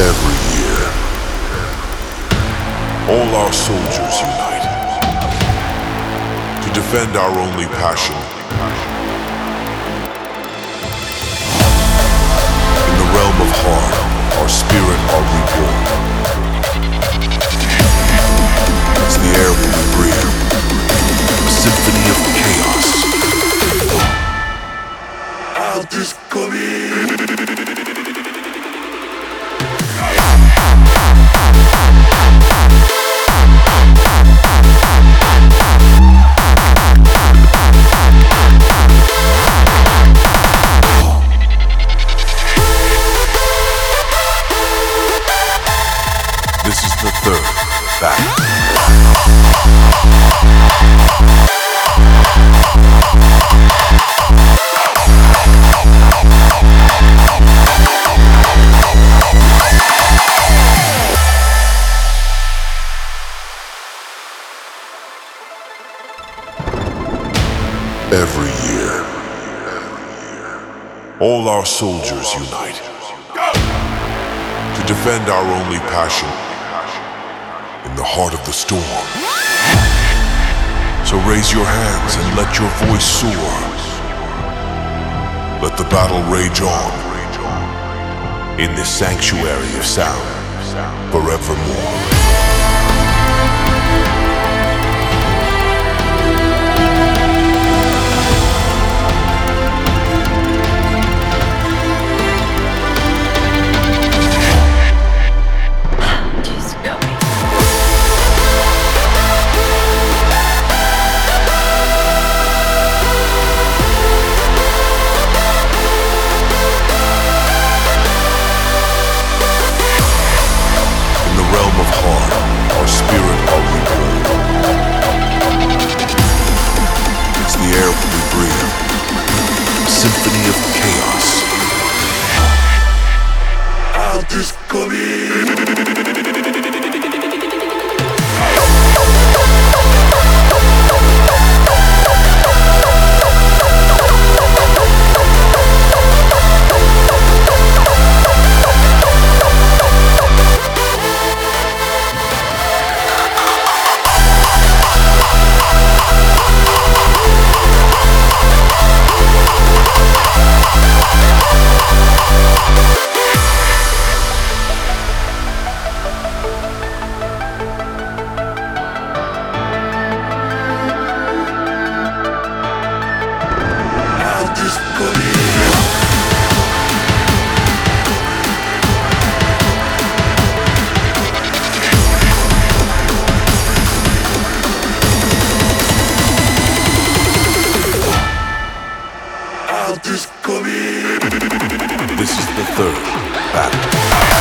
Every year, all our soldiers unite to defend our only passion. In the realm of hard, our spirit are reborn. It's the air we breathe, a symphony of chaos. I'll discover. This is the third battle. Every year, all our soldiers unite to defend our only passion in the heart of the storm. So raise your hands and let your voice soar. Let the battle rage on in this sanctuary of sound forevermore. Of heart, our spirit are reborn. It's the air we breathe, a symphony of chaos. I'll discover. This is the third battle.